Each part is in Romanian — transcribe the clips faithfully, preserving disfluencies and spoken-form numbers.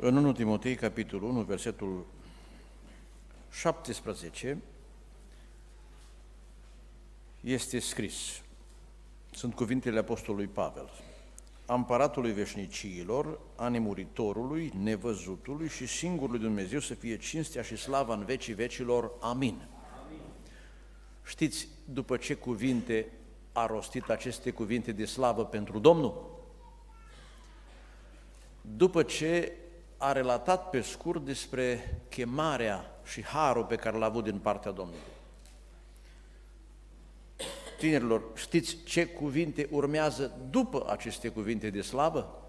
În întâi Timotei, capitolul unu, versetul șaptesprezece, este scris, sunt cuvintele apostolului Pavel, a împăratului veșniciilor, a nemuritorului, nevăzutului și singurului Dumnezeu să fie cinstea și slava în vecii vecilor. Amin. Amin. Știți după ce cuvinte a rostit aceste cuvinte de slavă pentru Domnul? După ce a relatat pe scurt despre chemarea și harul pe care l-a avut din partea Domnului. Tinerilor, știți ce cuvinte urmează după aceste cuvinte de slavă?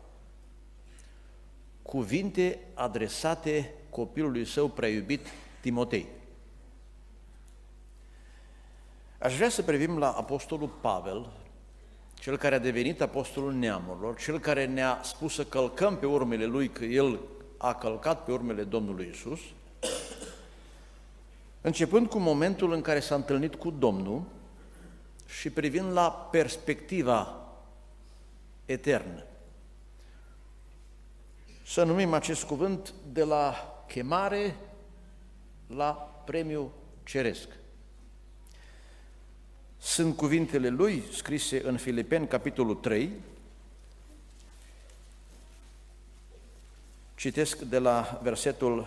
Cuvinte adresate copilului său prea iubit, Timotei. Aș vrea să privim la apostolul Pavel, cel care a devenit apostolul neamurilor, cel care ne-a spus să călcăm pe urmele lui, că el a călcat pe urmele Domnului Iisus, începând cu momentul în care s-a întâlnit cu Domnul și privind la perspectiva eternă. Să numim acest cuvânt de la chemare la premiu ceresc. Sunt cuvintele lui scrise în Filipeni, capitolul trei, citesc de la versetul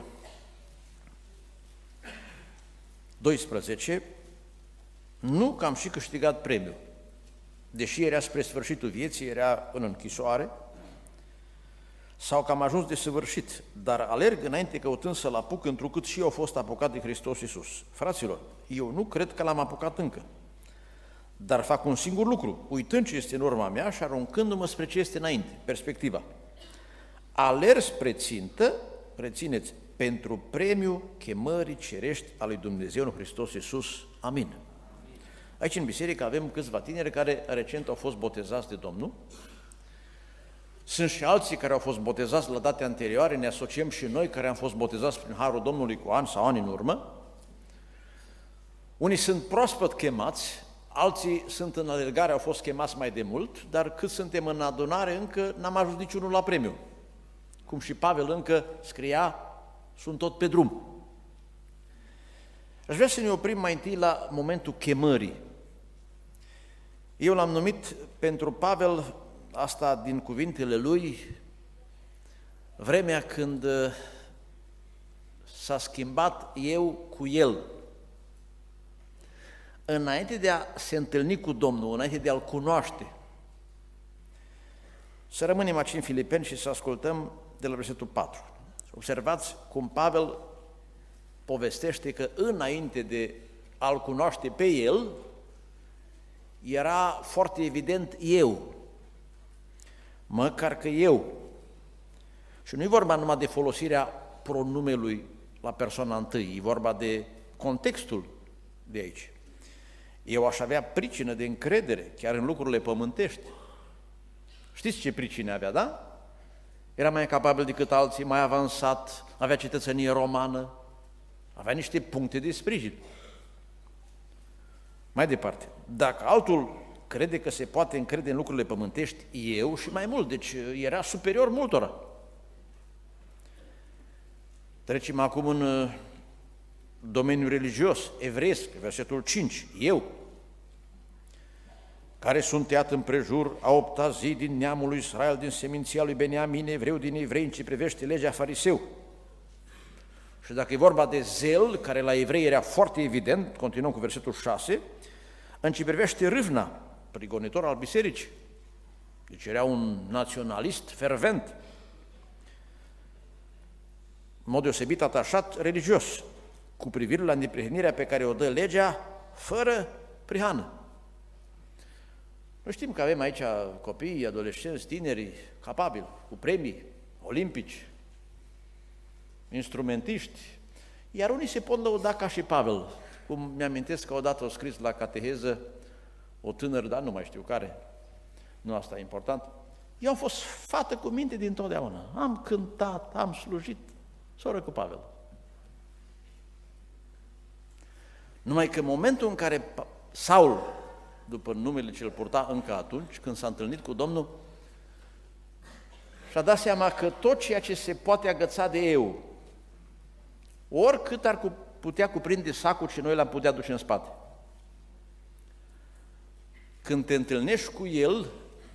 doisprezece, nu că am și câștigat premiul, deși era spre sfârșitul vieții, era în închisoare, sau că am ajuns de săvârșit, dar alerg înainte căutând să-L apuc, întrucât și eu au fost apucat de Hristos Iisus. Fraților, eu nu cred că L-am apucat încă, dar fac un singur lucru, uitând ce este în urma mea și aruncându-mă spre ce este înainte, perspectiva. Alerg spre țintă, rețineți, pentru premiul chemării cerești a lui Dumnezeu în Hristos Iisus. Amin. Aici în biserică avem câțiva tineri care recent au fost botezați de Domnul. Sunt și alții care au fost botezați la date anterioare, ne asociem și noi care am fost botezați prin Harul Domnului cu ani sau ani în urmă. Unii sunt proaspăt chemați, alții sunt în alergare, au fost chemați mai de mult, dar cât suntem în adunare încă n-am ajuns niciunul la premiu. Cum și Pavel încă scria, sunt tot pe drum. Aș vrea să ne oprim mai întâi la momentul chemării. Eu l-am numit pentru Pavel, asta din cuvintele lui, vremea când s-a schimbat eu cu el. Înainte de a se întâlni cu Domnul, înainte de a-L cunoaște. Să rămânem aici în Filipeni și să ascultăm de la versetul patru. Observați cum Pavel povestește că înainte de a-L cunoaște pe el, era foarte evident eu, măcar că eu. Și nu e vorba numai de folosirea pronumelui la persoana întâi, e vorba de contextul de aici. Eu aș avea pricină de încredere, chiar în lucrurile pământești. Știți ce pricine avea, da? Era mai capabil decât alții, mai avansat, avea cetățenie romană, avea niște puncte de sprijin. Mai departe, dacă altul crede că se poate încrede în lucrurile pământești, eu și mai mult, deci era superior multora. Trecem acum în domeniul religios, evreiesc, versetul cinci, eu, care sunt tăiat împrejur a opta zi din neamul lui Israel, din seminția lui Beniamin, evreu din evrei, în ce privește legea fariseu. Și dacă e vorba de zel, care la evrei era foarte evident, continuăm cu versetul șase, în ce privește râvna, prigonitor al bisericii, deci era un naționalist fervent, în mod deosebit atașat religios, cu privire la neprihănirea pe care o dă legea, fără prihană. Noi știm că avem aici copii, adolescenți, tineri, capabili, cu premii olimpici, instrumentiști, iar unii se pot lăuda ca și Pavel, cum mi-amintesc că odată o scris la cateheză o tânără, dar nu mai știu care, nu asta e important, eu am fost fată cu minte dintotdeauna, am cântat, am slujit, soră cu Pavel. Numai că în momentul în care Saul, după numele ce îl purta încă atunci, când s-a întâlnit cu Domnul, și-a dat seama că tot ceea ce se poate agăța de eu, oricât ar putea cuprinde sacul și noi l-am putea duce în spate. Când te întâlnești cu el,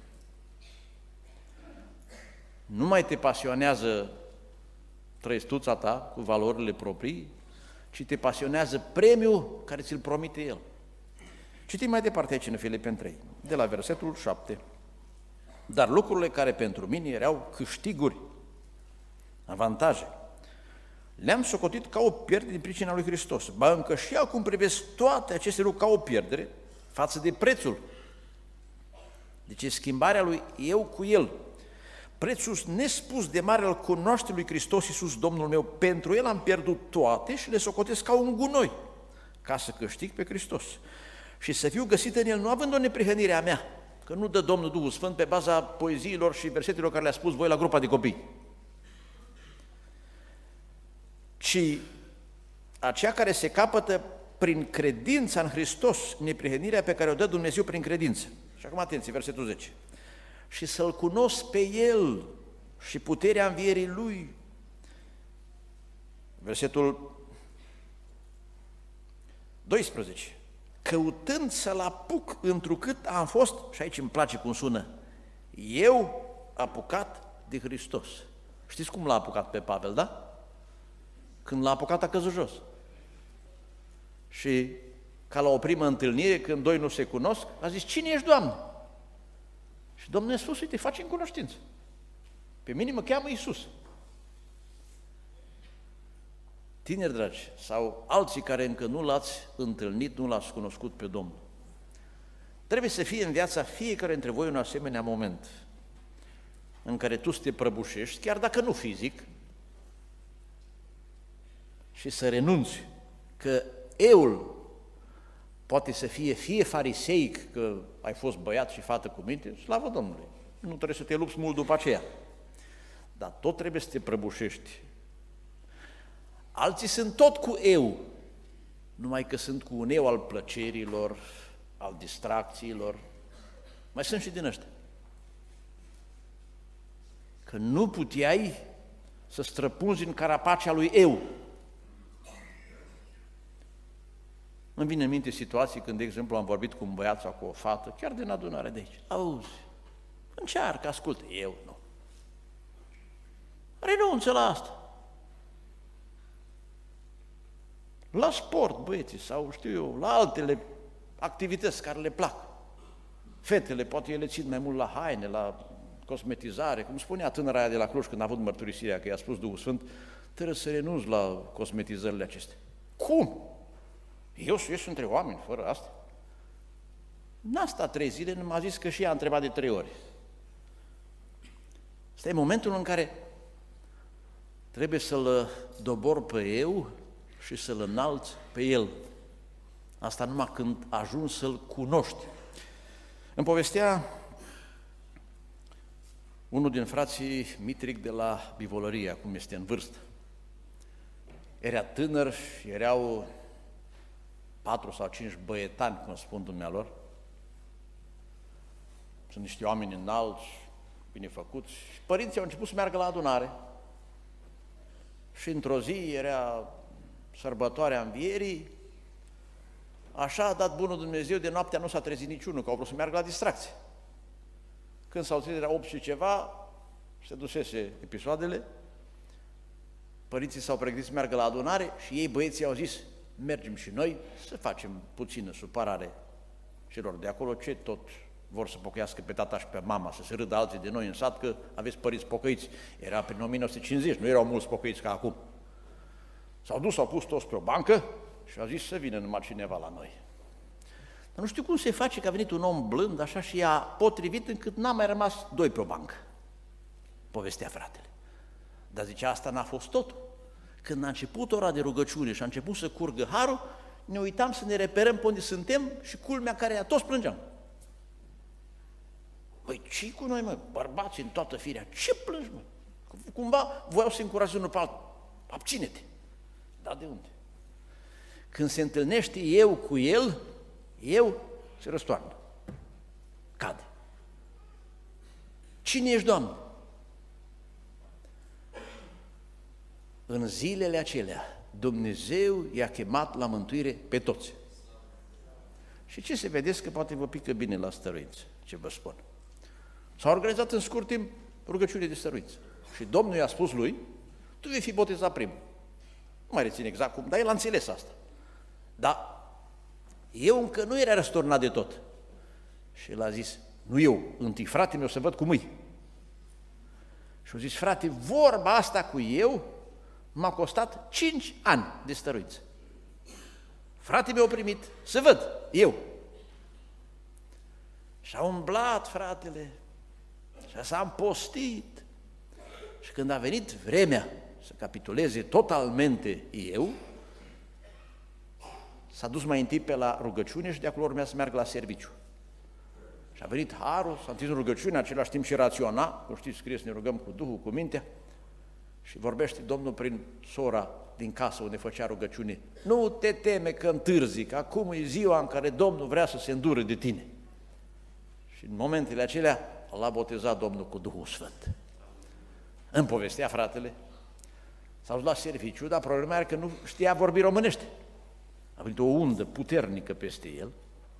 nu mai te pasionează trăistuța ta cu valorile proprii, ci te pasionează premiul care ți-l promite el. Citim mai departe aici în Filipeni trei, de la versetul șapte. Dar lucrurile care pentru mine erau câștiguri, avantaje, le-am socotit ca o pierdere din pricina lui Hristos. Ba încă și acum privesc toate aceste lucruri ca o pierdere față de prețul. Deci schimbarea lui eu cu el. Prețul nespus de mare al cunoașterii lui Hristos Iisus, Domnul meu, pentru el am pierdut toate și le socotesc ca un gunoi, ca să câștig pe Hristos. Și să fiu găsit în el, nu având o neprihănire a mea, că nu dă Domnul Duhul Sfânt pe baza poeziilor și versetelor care le-a spus voi la grupa de copii, ci aceea care se capătă prin credința în Hristos, neprihănirea pe care o dă Dumnezeu prin credință. Și acum atenție, versetul zece. Și să-L cunosc pe El și puterea învierii Lui. Versetul doisprezece. Căutând să-L apuc întrucât am fost, și aici îmi place cum sună, eu apucat de Hristos. Știți cum l-a apucat pe Pavel, da? Când l-a apucat a căzut jos. Și ca la o primă întâlnire, când doi nu se cunosc, a zis, cine ești, Doamne? Și Domnul a spus, uite, facem cunoștință. Pe mine mă cheamă Iisus. Tineri dragi, sau alții care încă nu l-ați întâlnit, nu l-ați cunoscut pe Domnul, trebuie să fie în viața fiecare dintre voi un asemenea moment în care tu să te prăbușești, chiar dacă nu fizic, și să renunți, că eul poate să fie fie fariseic, că ai fost băiat și fată cu minte, slavă Domnului, nu trebuie să te lupți mult după aceea, dar tot trebuie să te prăbușești. Alții sunt tot cu eu, numai că sunt cu un eu al plăcerilor, al distracțiilor, mai sunt și din ăștia. Că nu puteai să străpunzi în carapacea lui eu. Îmi vine în minte situații când, de exemplu, am vorbit cu un băiat sau cu o fată, chiar din adunare de aici. Auzi, încearcă, ascultă. Eu nu. Renunță la asta. La sport, băieții, sau știu eu, la altele activități care le plac. Fetele, poate ele țin mai mult la haine, la cosmetizare, cum spunea tânăra aia de la Cluj când a avut mărturisirea, că i-a spus Duhul Sfânt, trebuie să renunți la cosmetizările acestea. Cum? Eu să ies între oameni fără asta? N-a stat trei zile, nu m-a zis că și ea a întrebat de trei ori. Ăsta e momentul în care trebuie să-l dobor pe eu și să-l înalți pe el. Asta numai când ajungi să-l cunoști. Îmi povestea unul din frații Mitric de la Bivolărie, acum este în vârstă. Era tânăr și erau patru sau cinci băietani, cum spun dumnealor. Sunt niște oameni înalți, bine făcuți. Și părinții au început să meargă la adunare. Și într-o zi era sărbătoarea învierii, așa a dat bunul Dumnezeu, de noaptea nu s-a trezit niciunul, că au vrut să meargă la distracție. Când s-au trezit, era opt și ceva, se dusese episoadele, părinții s-au pregătit să meargă la adunare și ei, băieții, au zis, mergem și noi să facem puțină supărare celor de acolo, ce tot vor să pocăiască pe tata și pe mama, să se râdă alții de noi în sat, că aveți părinți pocăiți. Era prin o mie nouă sute cincizeci, nu erau mulți pocăiți ca acum. S-au dus, s-au pus toți pe o bancă și au zis să vină numai cineva la noi. Dar nu știu cum se face că a venit un om blând, așa, și i-a potrivit încât n-a mai rămas doi pe o bancă. Povestea fratele. Dar zice, asta n-a fost totul. Când a început ora de rugăciune și a început să curgă harul, ne uitam să ne reperăm pe unde suntem și culmea care ea toți plângeam. Păi ce cu noi, mă? Bărbați în toată firea, ce plângi, mă? Cumva voiau să încurajeze unul pe altul. Abține-te. Dar de unde? Când se întâlnește eu cu el, eu se răstoarnă. Cade. Cine ești, Doamne? în zilele acelea, Dumnezeu i-a chemat la mântuire pe toți. Și ce se vedeți că poate vă pică bine la stăruință, ce vă spun. S-a organizat în scurt timp rugăciune de stăruință. Și Domnul i-a spus lui, tu vei fi botezat primul. Nu mai rețin exact cum, dar el a înțeles asta. Dar eu încă nu era răsturnat de tot. Și el a zis, nu eu, întâi frate meu să văd cum îi. Și a zis, frate, vorba asta cu eu m-a costat cinci ani de stăruință. Frate meu a primit, să văd, eu. Și-a umblat fratele, și s-a împostit. Și când a venit vremea să capituleze totalmente eu, s-a dus mai întâi pe la rugăciune și de acolo urmea să meargă la serviciu. Și a venit harul, s-a întins rugăciune, în același timp și raționa, cum știți, scrie să ne rugăm cu Duhul, cu mintea, și vorbește Domnul prin sora din casă unde făcea rugăciune. Nu te teme că întârzi, că acum e ziua în care Domnul vrea să se îndure de tine. Și în momentele acelea l-a botezat Domnul cu Duhul Sfânt. Îmi povestea fratele, s-a dus la serviciu, dar problema era că nu știa vorbi românește. A venit o undă puternică peste el,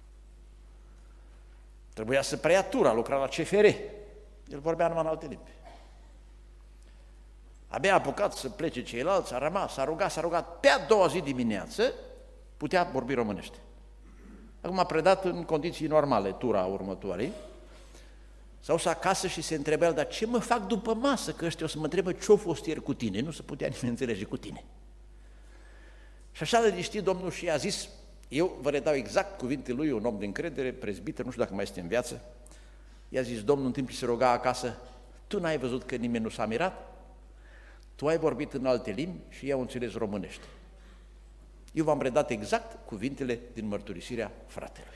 trebuia să preia tura, lucra la C F R, el vorbea numai în alte limbi. Abia a apucat să plece ceilalți, a rămas, s-a rugat, s-a rugat, pe a doua zi dimineață putea vorbi românește. Acum a predat în condiții normale tura următoarei, s-a dus acasă și se întreba el, dar ce mă fac după masă, că ăștia o să mă întrebă ce-o fost ieri cu tine, nu se putea nimeni înțelege cu tine. Și așa de liniștit Domnul și i-a zis, eu vă redau exact cuvintele lui, un om de încredere, prezbiter, nu știu dacă mai este în viață, i-a zis Domnul în timp ce se ruga acasă, tu n-ai văzut că nimeni nu s-a mirat? Tu ai vorbit în alte limbi și ei au înțeles românește. Eu v-am redat exact cuvintele din mărturisirea fratelui.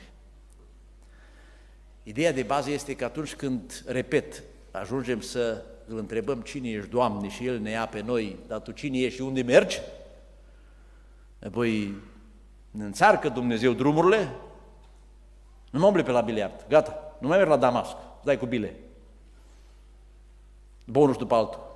Ideea de bază este că atunci când, repet, ajungem să îl întrebăm cine ești, Doamne, și El ne ia pe noi, dar tu cine ești și unde mergi? Apoi ne înțarcă Dumnezeu drumurile, nu mă umbli pe la biliard, gata, nu mai merg la Damasc, îți dai cu bile. Bonus după altul.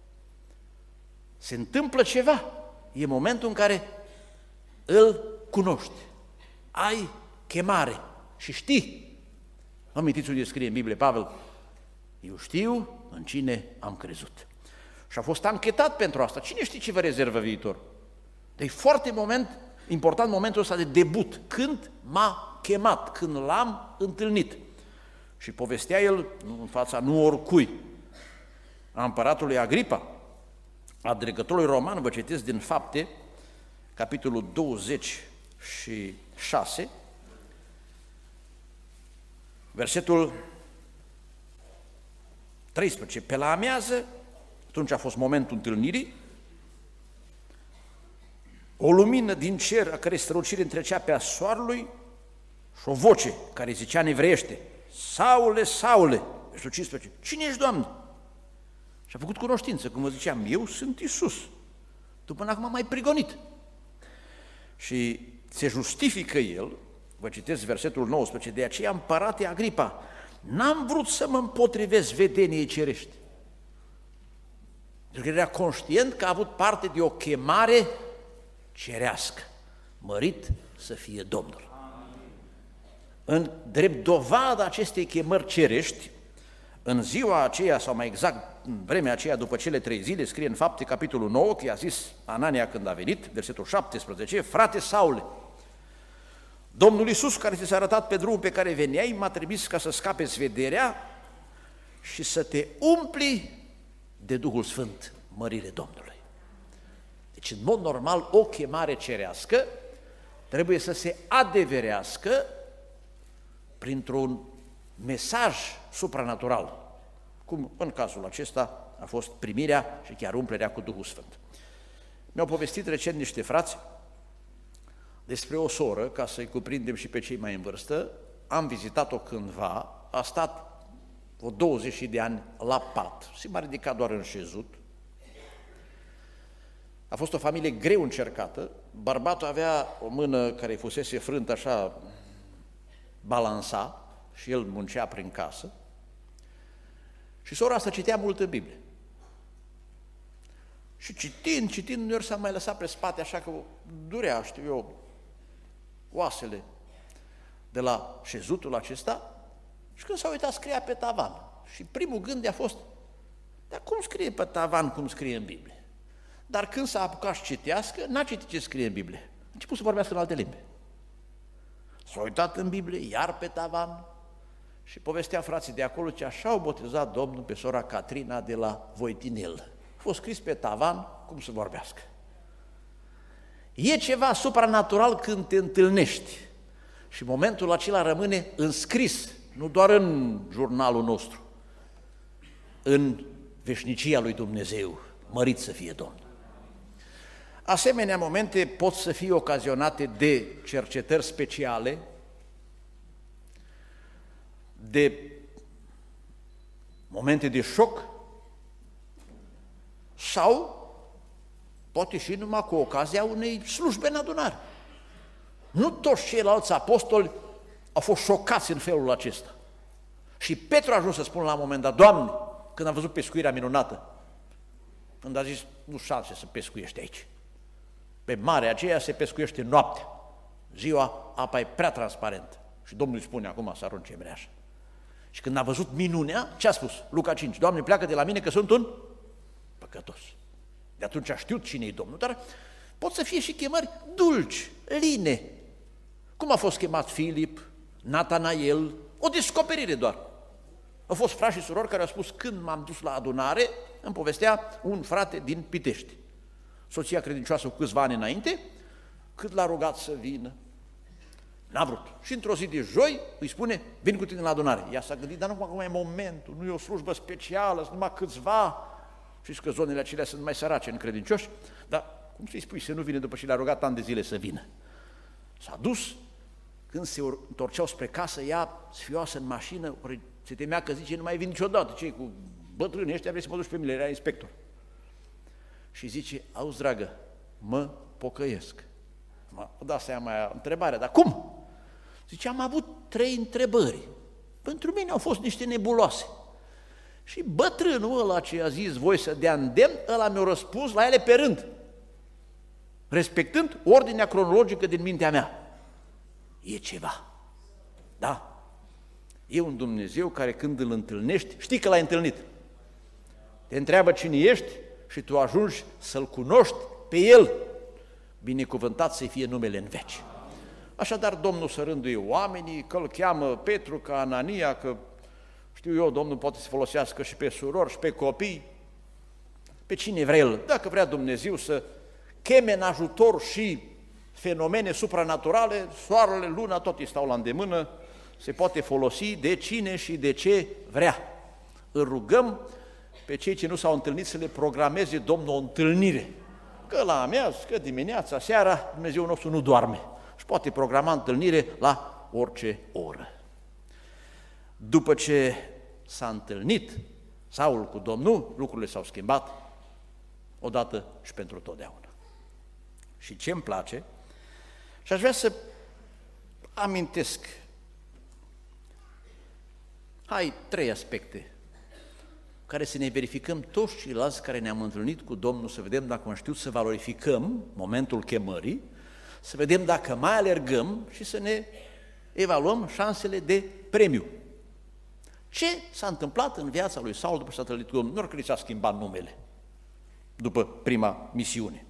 Se întâmplă ceva, e momentul în care îl cunoști, ai chemare și știi. Amintiți unde scrie în Biblie Pavel? Eu știu în cine am crezut. Și a fost anchetat pentru asta. Cine știe ce vă rezervă viitor? Deci e foarte moment, important momentul ăsta de debut, când m-a chemat, când l-am întâlnit. Și povestea el în fața nu oricui, a împăratului Agripa, a dregătorului roman, vă citesc din Fapte, capitolul douăzeci și șase, versetul treisprezece. Pe la amiază, atunci a fost momentul întâlnirii, o lumină din cer, a cărei strălucire întrecea pe a soarelui, și o voce care zicea în evreiește, Saule, Saule, versetul cincisprezece, cine ești, Doamne? Și a făcut cunoștință, cum vă ziceam, eu sunt Iisus. Tu până acum m-ai prigonit. Și se justifică el, vă citesc versetul nouăsprezece, de aceea, împărate Agripa, n-am vrut să mă împotrivesc vedeniei cerești. Pentru că era conștient că a avut parte de o chemare cerească, mărit să fie Domnul. În drept dovada acestei chemări cerești, în ziua aceea, sau mai exact în vremea aceea, după cele trei zile, scrie în Fapte, capitolul nouă, că i-a zis Anania când a venit, versetul șaptesprezece, frate Saule, Domnul Iisus, care ți s-a arătat pe drumul pe care veneai, m-a trimis ca să scapeți vederea și să te umpli de Duhul Sfânt, mărire Domnului. Deci, în mod normal, o chemare cerească trebuie să se adeverească printr-un mesaj supranatural, cum în cazul acesta a fost primirea și chiar umplerea cu Duhul Sfânt. Mi-au povestit recent niște frați despre o soră, ca să-i cuprindem și pe cei mai în vârstă, am vizitat-o cândva, a stat o douăzeci de ani la pat, se m-a ridicat doar în șezut. A fost o familie greu încercată, bărbatul avea o mână care fusese frântă așa, balansa, și el muncea prin casă, și sora asta citea multă Biblie. Și Și citind, citind, uneori s-a mai lăsat pe spate, așa că durea, știu eu, oasele de la șezutul acesta, și când s-a uitat, scria pe tavan. Și primul gând a fost, dar cum scrie pe tavan cum scrie în Biblie? Dar când s-a apucat să citească, n-a citit ce scrie în Biblie. A început să vorbească în alte limbi. S-a uitat în Biblie, iar pe tavan, și povestea frații de acolo ce așa au botezat Domnul pe sora Catrina de la Voitinel. A fost scris pe tavan cum să vorbească. E ceva supranatural când te întâlnești și momentul acela rămâne înscris, nu doar în jurnalul nostru, în veșnicia lui Dumnezeu, mărit să fie Domnul. Asemenea momente pot să fie ocazionate de cercetări speciale, de momente de șoc sau poate și numai cu ocazia unei slujbe în adunare. Nu toți ceilalți apostoli au fost șocați în felul acesta. Și Petru a ajuns să spună la un moment dat, Doamne, când a văzut pescuirea minunată, când a zis, nu șanse să pescuiești aici. Pe marea aceea se pescuiește noaptea. Ziua apa e prea transparentă. Și Domnul îi spune acum să arunce mreaja. Și când a văzut minunea, ce a spus? Luca cinci, Doamne, pleacă de la mine că sunt un păcătos. De atunci a știut cine e Domnul, dar pot să fie și chemări dulci, line. Cum a fost chemat Filip, Natanael, o descoperire doar. Au fost frați și surori care au spus, când m-am dus la adunare, îmi povestea un frate din Pitești, soția credincioasă cu câțiva ani înainte, cât l-a rugat să vină, n-a vrut. Și într-o zi de joi îi spune, vin cu tine la adunare. Ea s-a gândit, dar nu acum e momentul, nu e o slujbă specială, sunt numai câțiva. Știți că zonele acelea sunt mai sărace în credincioși, dar cum să-i spui să nu vine după ce le-a rugat ani de zile să vină? S-a dus, când se întorceau spre casă, ea sfioasă în mașină, ori se temea că zice, nu mai vin niciodată, cei cu bătrânii ăștia, vrei să mă duci pe mine, era inspector. Și zice, auzi, dragă, mă pocăiesc. Mă da seama întrebarea, dar cum? Zice, am avut trei întrebări. Pentru mine au fost niște nebuloase. Și bătrânul ăla ce a zis voi să dea îndemn, ăla mi-a răspuns la ele pe rând, respectând ordinea cronologică din mintea mea. E ceva. Da. E un Dumnezeu care când îl întâlnești, știi că l-ai întâlnit. Te întreabă cine ești și tu ajungi să-L cunoști pe El. Binecuvântat să-i fie numele în veci. Așadar, Domnul să rânduie oamenii, că îl cheamă Petru, că Anania, că știu eu, Domnul poate să folosească și pe surori și pe copii, pe cine vrea El. Dacă vrea Dumnezeu să cheme în ajutor și fenomene supranaturale, soarele, luna, tot îi stau la îndemână, se poate folosi de cine și de ce vrea. Îl rugăm pe cei ce nu s-au întâlnit să le programeze Domnul o întâlnire. Că la amiază, că dimineața, seara, Dumnezeu nostru nu doarme și poate programa întâlnire la orice oră. După ce s-a întâlnit Saul cu Domnul, lucrurile s-au schimbat odată și pentru totdeauna. Și ce îmi place, și aș vrea să amintesc, hai, trei aspecte care să ne verificăm toți ceilalți care ne-am întâlnit cu Domnul, să vedem dacă am știut să valorificăm momentul chemării, să vedem dacă mai alergăm și să ne evaluăm șansele de premiu. Ce s-a întâmplat în viața lui Saul după ce s-a întâlnit cu Domnul? Nu că li s-a schimbat numele după prima misiune.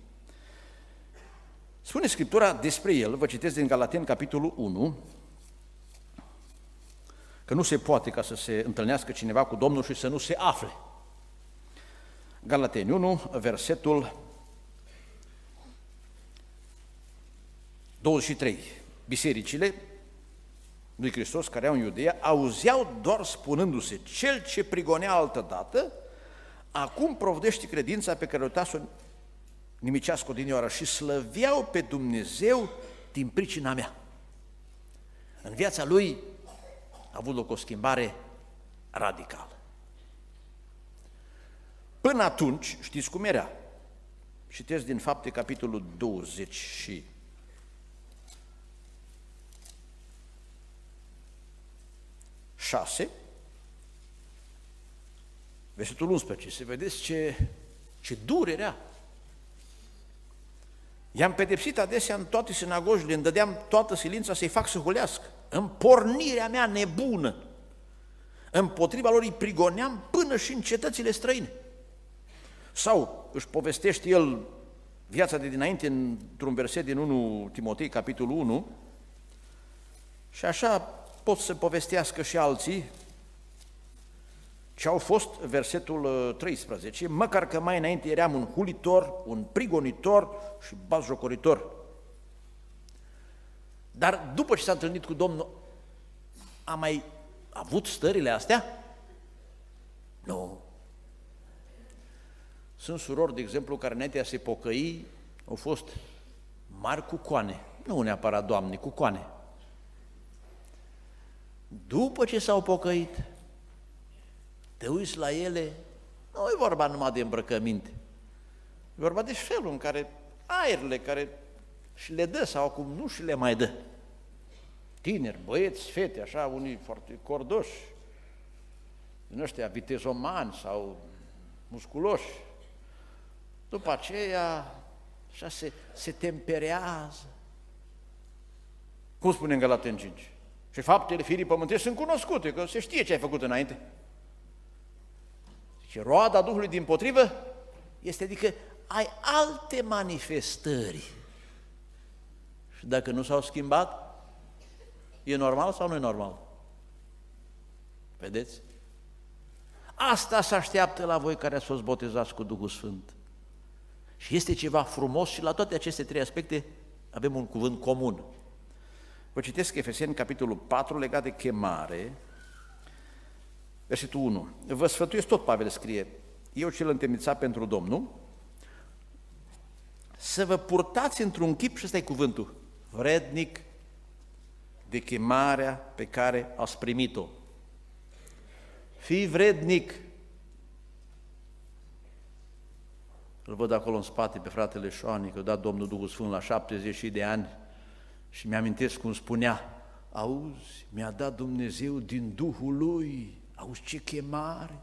Spune Scriptura despre el, vă citesc din Galateni, capitolul unu, că nu se poate ca să se întâlnească cineva cu Domnul și să nu se afle. Galateni unu, versetul douăzeci și trei. Bisericile lui Hristos care au în Iudeea auzeau doar spunându-se, cel ce prigonea altădată, acum provedește credința pe care o ta să o nimicească odinioară și slăveau pe Dumnezeu din pricina mea. În viața lui a avut loc o schimbare radicală. Până atunci, știți cum era? Citesc din Fapte, capitolul douăzeci și șase, versetul unsprezece, să vedeți ce, ce dur era I-am pedepsit adesea în toate sinagogile, îmi dădeam toată silința să-i fac să hulească. În pornirea mea nebună, împotriva lor îi prigoneam până și în cetățile străine. Sau își povestește el viața de dinainte într-un verset din întâi Timotei, capitolul unu, și așa pot să povestească și alții ce au fost, versetul treisprezece, măcar că mai înainte eram un hulitor, un prigonitor și batjocoritor. Dar după ce s-a întâlnit cu Domnul, a mai avut stările astea? Nu. Sunt surori, de exemplu, care înainte a se pocăi, au fost mari cucoane, nu neapărat doamne, cucoane. După ce s-au pocăit, te uiți la ele, nu e vorba numai de îmbrăcăminte, e vorba de felul în care aerele care și le dă sau acum nu și le mai dă. Tineri, băieți, fete, așa, unii foarte cordoși, din ăștia vitezomani sau musculoși. După aceea, așa se, se temperează. Cum spune în Galateni cinci? Și faptele firii pământești sunt cunoscute, că se știe ce ai făcut înainte. Și roada Duhului dimpotrivă este, adică ai alte manifestări. Și dacă nu s-au schimbat, e normal sau nu e normal? Vedeți? Asta se așteaptă la voi care ați fost botezați cu Duhul Sfânt. Și este ceva frumos și la toate aceste trei aspecte avem un cuvânt comun. Vă citesc Efeseni, capitolul patru, legat de chemare, versetul unu. Vă sfătuiesc, tot Pavel scrie, eu cel întemnițat pentru Domnul, să vă purtați într-un chip, și ăsta e cuvântul, vrednic de chemarea pe care ați primit-o. Fii vrednic. Îl văd acolo în spate pe fratele Șoani, că a dat Domnul Duhul Sfânt la șaptezeci de ani și mi-amintesc cum spunea, auzi, mi-a dat Dumnezeu din Duhul Lui, auzi ce chemare.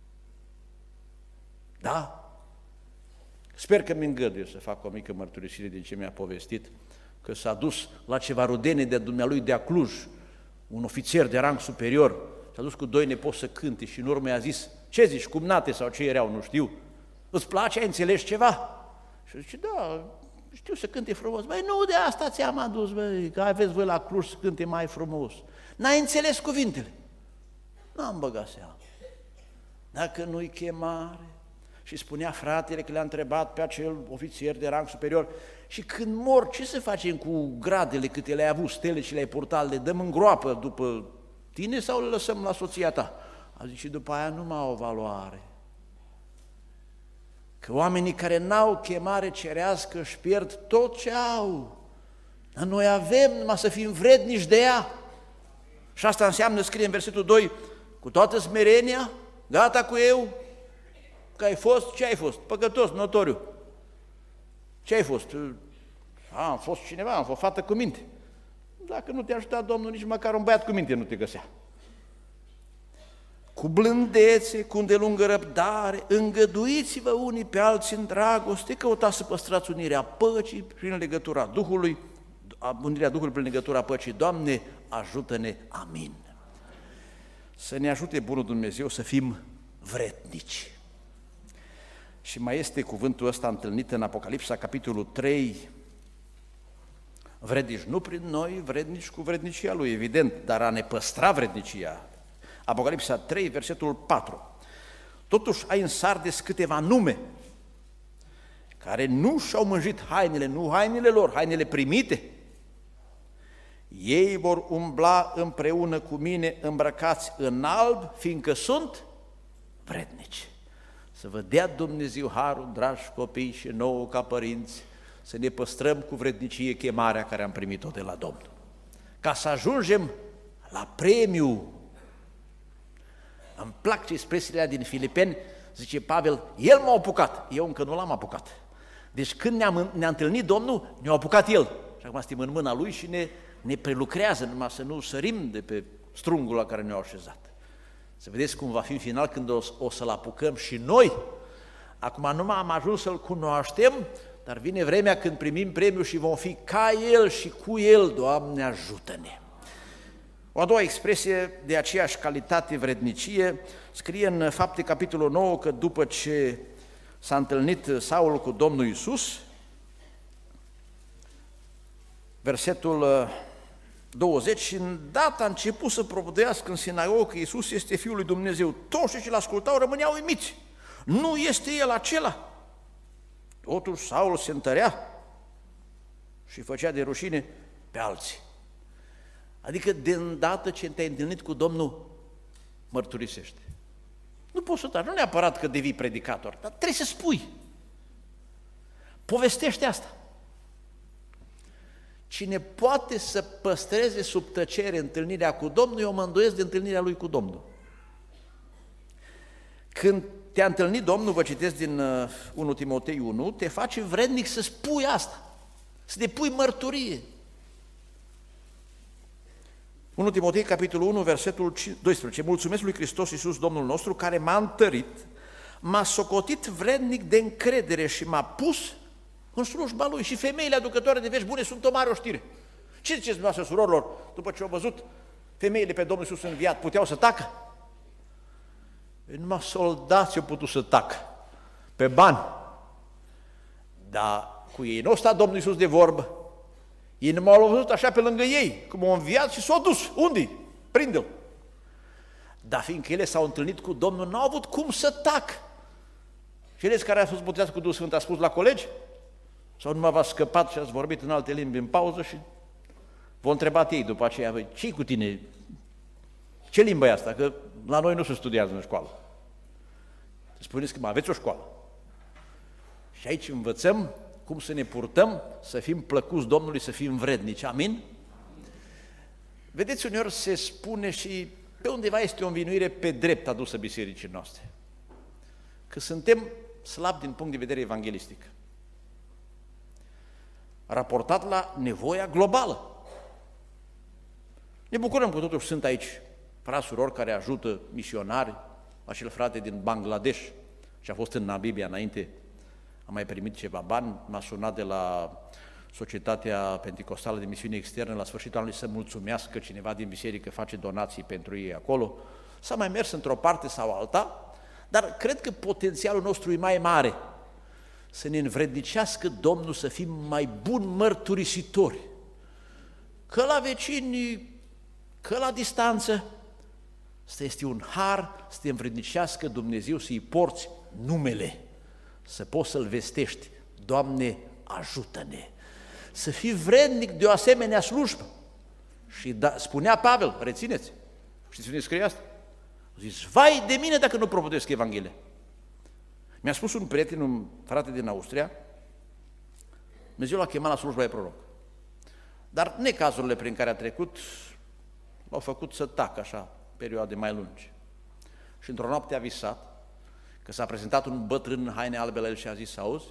Da? Sper că mi îngăduie să fac o mică mărturisire din ce mi-a povestit, că s-a dus la ceva rudene de dumnealui de Cluj, un ofițer de rang superior, s-a dus cu doi nepoți să cânte și în urmă i-a zis, ce zici, cumnate sau ce erau, nu știu, îți place, ai înțeles ceva? Și zice, da, știu să cânte frumos. Băi, nu de asta ți-am adus, băi, că aveți voi la Cluj să cânte mai frumos. N-ai înțeles cuvintele. N-am băgat seama. Dacă nu-i chemare, și spunea fratele că le-a întrebat pe acel ofițer de rang superior, și când mor, ce să facem cu gradele câte le-ai avut, stele și le-ai purtat, le dăm în groapă după tine sau le lăsăm la soția ta? A zis, și după aia nu mai au valoare. Că oamenii care n-au chemare cerească își pierd tot ce au. Dar noi avem numai să fim vrednici de ea. Și asta înseamnă, scrie în versetul doi, cu toată smerenia, gata cu eu, că ai fost, ce ai fost? Păcătos, notoriu. Ce ai fost? A, am fost cineva, am fost fată cu minte. Dacă nu te ajuta Domnul, nici măcar un băiat cu minte nu te găsea. Cu blândețe, cu îndelungă răbdare, îngăduiți-vă unii pe alții în dragoste, căutați să păstrați unirea păcii prin legătura Duhului, unirea Duhului prin legătura păcii. Doamne, ajută-ne, amin. Să ne ajute bunul Dumnezeu să fim vrednici. Și mai este cuvântul ăsta întâlnit în Apocalipsa, capitolul trei, vrednici nu prin noi, vrednici cu vrednicia Lui, evident, dar a ne păstra vrednicia. Apocalipsa trei, versetul patru. Totuși ai în Sardes câteva nume care nu și-au mânjit hainele, nu hainele lor, hainele primite. Ei vor umbla împreună cu mine îmbrăcați în alb, fiindcă sunt vrednici. Să vă dea Dumnezeu harul, dragi copii și nouă ca părinți, să ne păstrăm cu vrednicie chemarea care am primit-o de la Domnul. Ca să ajungem la premiu. Îmi plac ce expresiile din Filipeni, zice Pavel, el m-a apucat, eu încă nu l-am apucat. Deci când ne-am, ne-a întâlnit Domnul, ne-a apucat El. Și acum suntem în mâna Lui și ne, ne prelucrează, numai să nu sărim de pe strungul la care ne-a așezat. Să vedeți cum va fi în final când o, o să-L apucăm și noi. Acum numai am ajuns să-L cunoaștem, Dar vine vremea când primim premiul și vom fi ca El și cu El, Doamne, ajută-ne! O a doua expresie de aceeași calitate, vrednicie, scrie în Fapte, capitolul nouă, că după ce s-a întâlnit Saul cu Domnul Iisus, versetul douăzeci, și îndată a început să propovăduiască în sinagogă că Iisus este Fiul lui Dumnezeu. Toți cei ce l-ascultau rămâneau uimiți. Nu este El acela? Totuși Saul se întărea și făcea de rușine pe alții. Adică de îndată ce te-ai întâlnit cu Domnul, mărturisește. Nu poți să taci, nu neapărat că devii predicator, dar trebuie să spui. Povestește asta. Cine poate să păstreze sub tăcere întâlnirea cu Domnul, eu mă îndoiesc de întâlnirea lui cu Domnul. Când te-a întâlnit Domnul, vă citesc din unu Timotei unu, te face vrednic să spui asta, să depui mărturie. unu Timotei, capitolul unu, versetul doisprezece. Mulțumesc lui Hristos Iisus, Domnul nostru, care m-a întărit, m-a socotit vrednic de încredere și m-a pus în slujba Lui. Și femeile aducătoare de vești bune sunt o mare oștire. Ce ziceți dumneavoastră, surorilor, după ce au văzut femeile pe Domnul Iisus înviat, puteau să tacă? Numai soldații au putut să tacă, pe bani. Dar cu ei nu a stat Domnul Iisus de vorbă. Ei nu m-au văzut așa pe lângă ei, cum au înviat și s-au dus. Unde? Prinde-l. Dar fiindcă ele s-au întâlnit cu Domnul, n-au avut cum să tacă. Ceilalți care au fost botezați cu Duhul Sfânt, a spus la colegi? Sau numai v-ați scăpat și ați vorbit în alte limbi în pauză și v-au întrebat ei după aceea, ce-i cu tine? Ce limbă e asta? Că la noi nu se studiază în școală. Spuneți că mai aveți o școală. Și aici învățăm cum să ne purtăm, să fim plăcuți Domnului, să fim vrednici. Amin? Vedeți, uneori se spune și pe undeva este o învinuire pe drept adusă bisericii noastre, că suntem slabi din punct de vedere evanghelistic, raportat la nevoia globală. Ne bucurăm că totuși sunt aici frați, surori care ajută misionari, acel frate din Bangladesh, și a fost în Namibia înainte, a mai primit ceva bani, m-a sunat de la Societatea Penticostală de Misiune Externă la sfârșitul anului să mulțumească cineva din biserică, face donații pentru ei acolo. S-a mai mers într-o parte sau alta, dar cred că potențialul nostru e mai mare, să ne învrednicească Domnul să fim mai buni mărturisitori, că la vecini, că la distanță. Asta este un har să te învrednicească Dumnezeu, să-i porți numele, să poți să-L vestești. Doamne, ajută-ne! Să fii vrednic de o asemenea slujbă. Și da, spunea Pavel, rețineți, știți unde scrie asta? A zis, vai de mine dacă nu propovăduiesc Evanghelia. Mi-a spus un prieten, un frate din Austria, Dumnezeu l-a chemat la slujba de proroc. Dar necazurile prin care a trecut l-au făcut să tacă așa perioade mai lungi. Și într-o noapte a visat că s-a prezentat un bătrân în haine albe la el și a zis, auzi?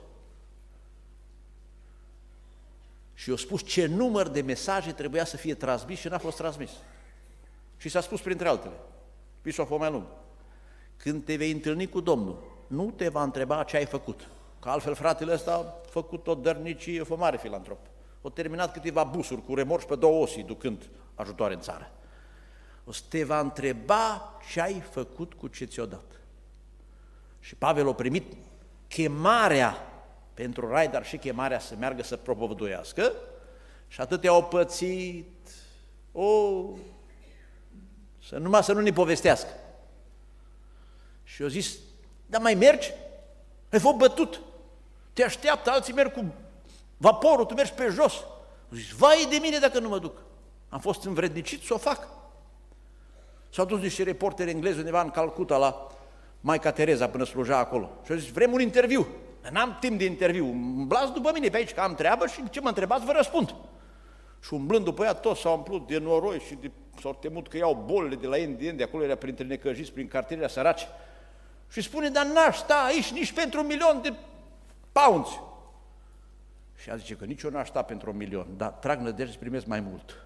Și i-a spus ce număr de mesaje trebuia să fie transmis și n-a fost transmis. Și s-a spus printre altele, visul a fost mai lung. Când te vei întâlni cu Domnul, nu te va întreba ce ai făcut. Că altfel fratele ăsta a făcut o dărnicie, o mare filantrop. A terminat câteva busuri cu remorși pe două osii, ducând ajutoare în țară. O să te va întreba ce ai făcut cu ce ți-o dat. Și Pavel a primit chemarea pentru rai, dar și chemarea să meargă să propovăduiască și atâtea au pățit, o, să numai să nu ne povestească. Și eu zis, dar mai mergi? Ai fost bătut, te așteaptă, alții merg cu vaporul, tu mergi pe jos. Eu zis, vai de mine dacă nu mă duc. Am fost învrednicit să o fac. S-au dus niște reporteri englezi undeva în Calcuta la Maica Tereza până sluja acolo. Și au zis, vrem un interviu. N-am timp de interviu, umblați după mine pe aici că am treabă și ce mă întrebați vă răspund. Și umblând după ea toți s-au umplut de noroi și de, s-au temut că iau bolile de la indieni, de acolo era printre necăjiți, prin cartierele săraci. Și spune, dar n-aș sta aici nici pentru un milion de pounds. Și ea zice că nici eu n-aș sta pentru un milion, dar trag nădejde să primesc mai mult.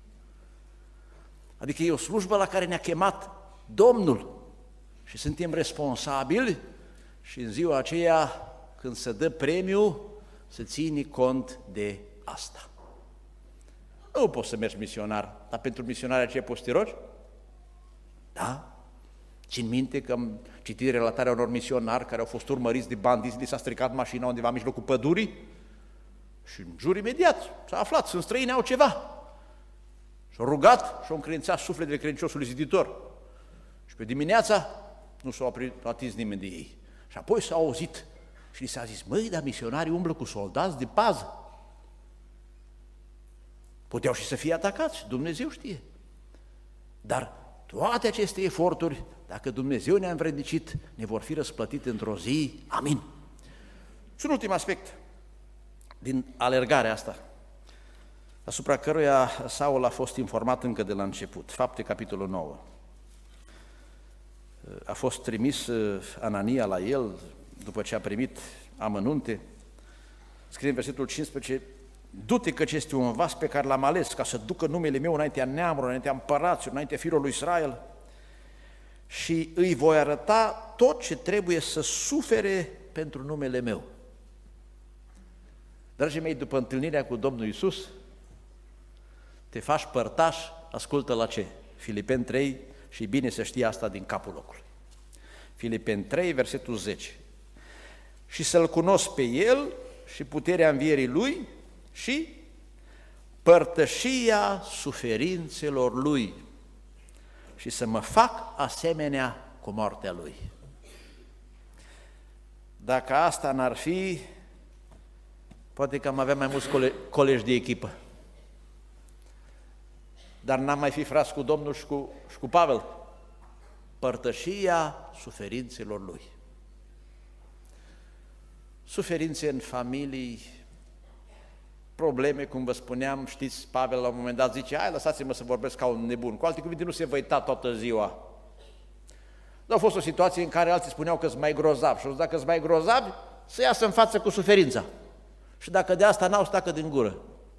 Adică e o slujbă la care ne-a chemat Domnul și suntem responsabili și în ziua aceea, când se dă premiul, să țini cont de asta. Nu poți să mergi misionar, dar pentru misionarea aceia poți să te rogi? Da? Țin minte că am citit relatarea unor misionari care au fost urmăriți de bandiți, li s-a stricat mașina undeva în mijlocul pădurii și în jur imediat s-a aflat, sunt străini, au ceva. Și-au rugat și-au încredințat sufletele credinciosului ziditor. Și pe dimineața nu s-au atins nimeni de ei. Și apoi s-a auzit și li s-a zis, măi, dar misionarii umblă cu soldați de pază. Puteau și să fie atacați, Dumnezeu știe. Dar toate aceste eforturi, dacă Dumnezeu ne-a învrednicit, ne vor fi răsplătite într-o zi. Amin. Și un ultim aspect din alergarea asta, asupra căruia Saul a fost informat încă de la început. Fapte, capitolul nouă. A fost trimis Anania la el, după ce a primit amănunte. Scrie în versetul cincisprezece, du-te căci este un vas pe care l-am ales ca să ducă numele meu înaintea neamurilor, înaintea împăraților, înaintea fiilor lui Israel și îi voi arăta tot ce trebuie să sufere pentru numele meu. Dragii mei, după întâlnirea cu Domnul Iisus, te faci părtaș, ascultă la ce? Filipeni trei, și bine să știi asta din capul locului. Filipeni trei, versetul zece. Și să-L cunosc pe El și puterea învierii Lui și părtășia suferințelor Lui și să mă fac asemenea cu moartea Lui. Dacă asta n-ar fi, poate că am avea mai mulți colegi de echipă. Dar n-am mai fi frați cu Domnul și cu, și cu Pavel. Părtășia suferințelor Lui. Suferințe în familii, probleme, cum vă spuneam, știți, Pavel la un moment dat zice, hai, lăsați-mă să vorbesc ca un nebun. Cu alte cuvinte, nu se văita toată ziua. Dar a fost o situație în care alții spuneau că sunt mai grozavi. Și dacă sunt mai grozavi, să iasă în față cu suferința. Și dacă de asta n-au, stacă din gură.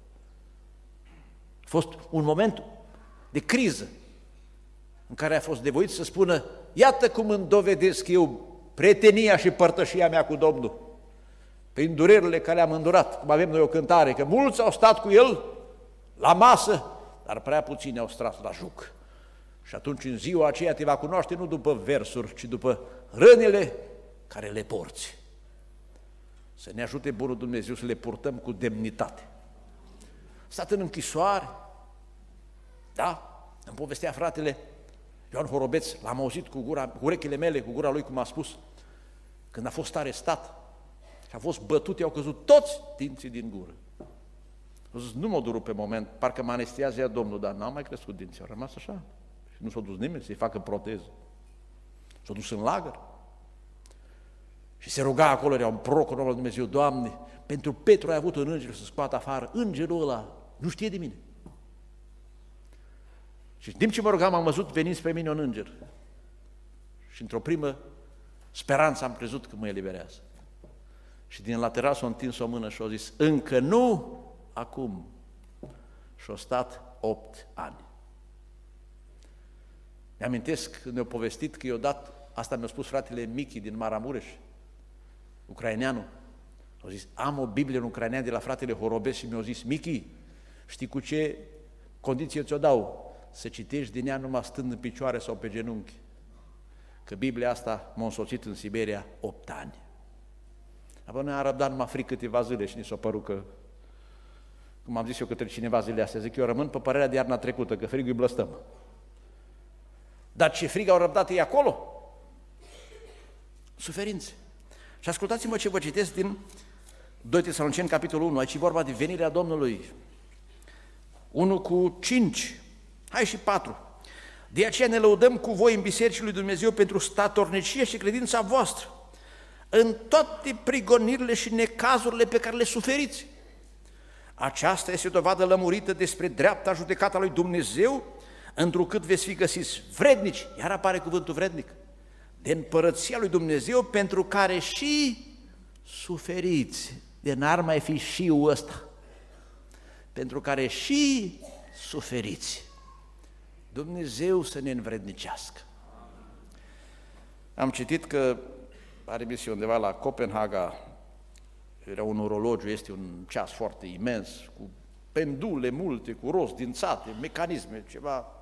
A fost un moment de criză în care a fost nevoit să spună, iată cum îmi dovedesc eu prietenia și părtășia mea cu Domnul, prin durerile care am îndurat, cum avem noi o cântare, că mulți au stat cu El la masă, dar prea puțini au stat la juc. Și atunci în ziua aceea te va cunoaște nu după versuri, ci după rănile care le porți. Să ne ajute bunul Dumnezeu să le purtăm cu demnitate. Stat în închisoare, da? Îmi povestea fratele Ioan Horobeț, l-am auzit cu, gura, cu urechile mele, cu gura lui, cum a spus, când a fost arestat și a fost bătut, i-au căzut toți dinții din gură. A zis, nu m-a durut pe moment, parcă mă anestează Domnul, dar n-au mai crescut dinții, au rămas așa. Și nu s-a dus nimeni să-i facă proteză. S-a dus în lagăr. Și se ruga acolo, era un proroc, un om al Dumnezeu, Doamne, pentru Petru ai avut un înger să scoată afară, îngerul ăla nu știe de mine. Și în timp ce mă rugam, am văzut venind spre mine un înger. Și într-o primă speranță am crezut că mă eliberează. Și din lateral s-a întins o mână și a zis, încă nu, acum. Și a stat opt ani. Mi-amintesc când ne-au povestit că i-au dat, asta mi-a spus fratele Michi din Maramureș, ucraineanul. Au zis, am o Biblie în ucrainean de la fratele Horobeț și mi-au zis, Michi, știi cu ce condiție ți-o dau? Să citești din ea numai stând în picioare sau pe genunchi. Că Biblia asta m-a însoțit în Siberia opt ani. Apoi noi am răbdat numai fric câteva zile și ni s-a părut că, cum am zis eu către cineva zilele astea, zic eu rămân pe părerea de iarna trecută, că frigul îi blăstăm. Dar ce frig au răbdat ei acolo? Suferințe. Și ascultați-mă ce vă citesc din doi Tesaloniceni, capitolul unu, aici e vorba de venirea Domnului. unu cu cinci, hai și patru. De aceea ne lăudăm cu voi în bisericii lui Dumnezeu pentru statornicie și credința voastră, în toate prigonirile și necazurile pe care le suferiți. Aceasta este o dovadă lămurită despre dreapta judecata lui Dumnezeu, întrucât veți fi găsiți vrednici, iar apare cuvântul vrednic, de împărăția lui Dumnezeu, pentru care și suferiți, de n-ar mai fi și-ul ăsta, pentru care și suferiți. Dumnezeu să ne învrednicească. Am citit că are misiune undeva la Copenhaga Era un orologiu, este un ceas foarte imens, cu pendule multe, cu roți dințate, mecanisme, ceva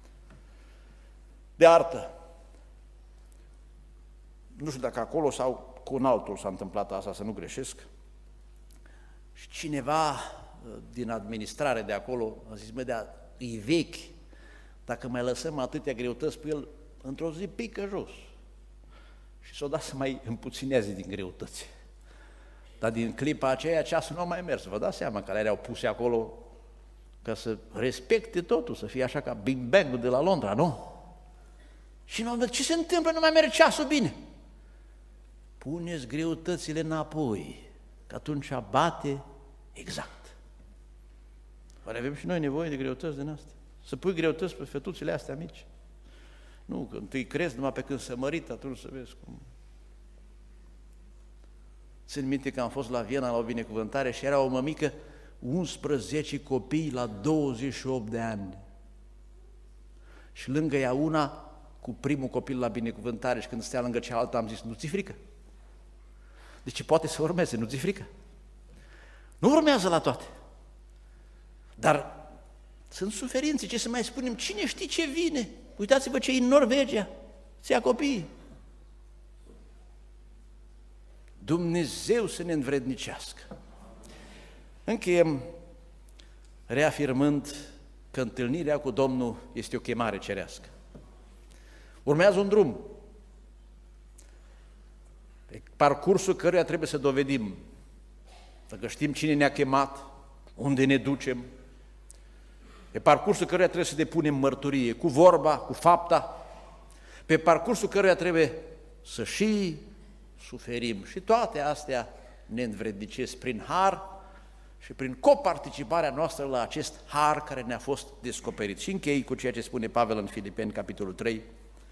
de artă. Nu știu dacă acolo sau cu un altul s-a întâmplat asta, să nu greșesc. Și cineva din administrare de acolo a zis, mă, dar e vechi, dacă mai lăsăm atâtea greutăți pe el, într-o zi pică jos. Și s-o dat să mai împuțineze din greutăți. Dar din clipa aceea ceasul nu a mai mers. Vă dați seama că alea erau puse acolo ca să respecte totul, să fie așa ca Big Bang-ul de la Londra, nu? Și m-am ce se întâmplă? Nu mai merge ceasul bine. Puneți greutățile înapoi, că atunci bate exact. Oare avem și noi nevoie de greutăți din astea? Să pui greutăți pe fetuțele astea mici? Nu, că întâi crezi numai pe când se mărit, atunci să vezi cum... Țin minte că am fost la Viena la o binecuvântare și era o mămică, unsprezece copii la douăzeci și opt de ani. Și lângă ea una cu primul copil la binecuvântare și când stea lângă cealaltă am zis, nu ți frică? Deci poate să urmeze, nu ți frică? Nu urmează la toate. Dar sunt suferințe, ce să mai spunem, cine știe ce vine? Uitați-vă ce e în Norvegia, ți ia copiii. Dumnezeu să ne învrednicească. Încheiem reafirmând că întâlnirea cu Domnul este o chemare cerească. Urmează un drum, pe parcursul căruia trebuie să dovedim, dacă știm cine ne-a chemat, unde ne ducem, pe parcursul căruia trebuie să depunem mărturie, cu vorba, cu fapta, pe parcursul căruia trebuie să și suferim. Și toate astea ne învrednicesc prin har și prin coparticiparea noastră la acest har care ne-a fost descoperit. Și închei cu ceea ce spune Pavel în Filipeni, capitolul trei.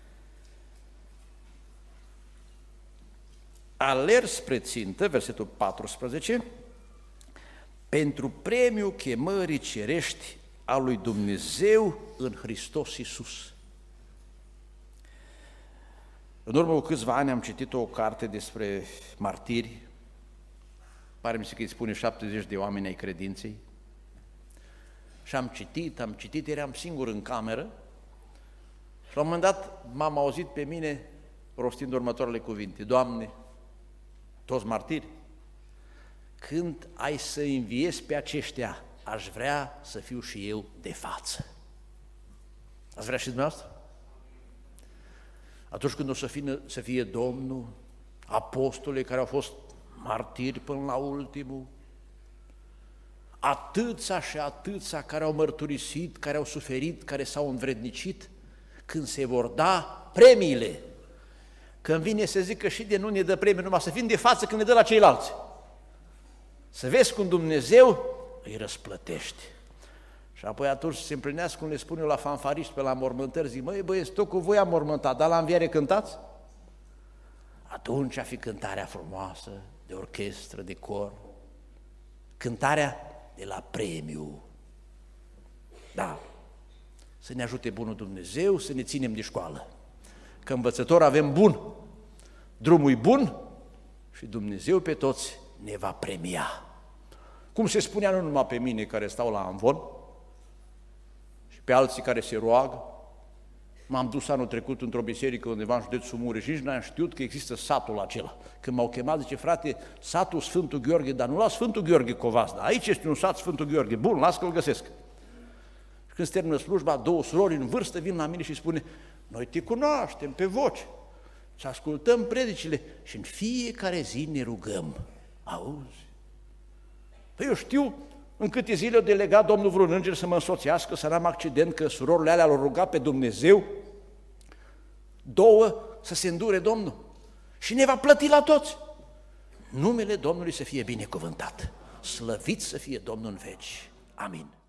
Alerg spre țintă, versetul paisprezece, pentru premiul chemării cerești a lui Dumnezeu în Hristos Iisus. În urmă cu câțiva ani am citit o carte despre martiri, pare mi se că îi spune șaptezeci de oameni ai credinței, și am citit, am citit, eram singur în cameră și la un moment dat m-am auzit pe mine rostind următoarele cuvinte: Doamne, toți martiri, când ai să înviezi pe aceștia, aș vrea să fiu și eu de față. Ați vrea și dumneavoastră? Atunci când o să fie, să fie Domnul, apostolii care au fost martiri până la ultimul, atâția și atâția care au mărturisit, care au suferit, care s-au învrednicit, când se vor da premiile, când vine să zică și de nu ne dă premii, numai să fim de față când ne dă la ceilalți. Să vezi cum Dumnezeu îi răsplătește. Și apoi atunci se împlinească cum le spun eu la fanfariști pe la mormântări, zic, măi băieți, tot cu voi am mormântat, dar la înviere cântați? Atunci a fi cântarea frumoasă, de orchestră, de cor, cântarea de la premiu. Da, să ne ajute bunul Dumnezeu, să ne ținem de școală, că învățător avem bun, drumul e bun și Dumnezeu pe toți ne va premia. Cum se spunea nu numai pe mine care stau la amvon, și pe alții care se roagă. M-am dus anul trecut într-o biserică undeva în județul Mureș și nici n-am știut că există satul acela. Când m-au chemat, zice, frate, satul Sfântul Gheorghe, dar nu la Sfântul Gheorghe Covasda, aici este un sat Sfântul Gheorghe, bun, las că-l găsesc. Și când se termină slujba, două surori în vârstă vin la mine și spune, noi te cunoaștem pe voce, să ascultăm predicile și în fiecare zi ne rugăm. Auzi? Păi eu știu în câte zile a delegat Domnul vreun înger să mă însoțească, să n-am accident, că surorile alea l-au rugat pe Dumnezeu, două, să se îndure Domnul și ne va plăti la toți. Numele Domnului să fie binecuvântat, slăvit să fie Domnul în veci. Amin.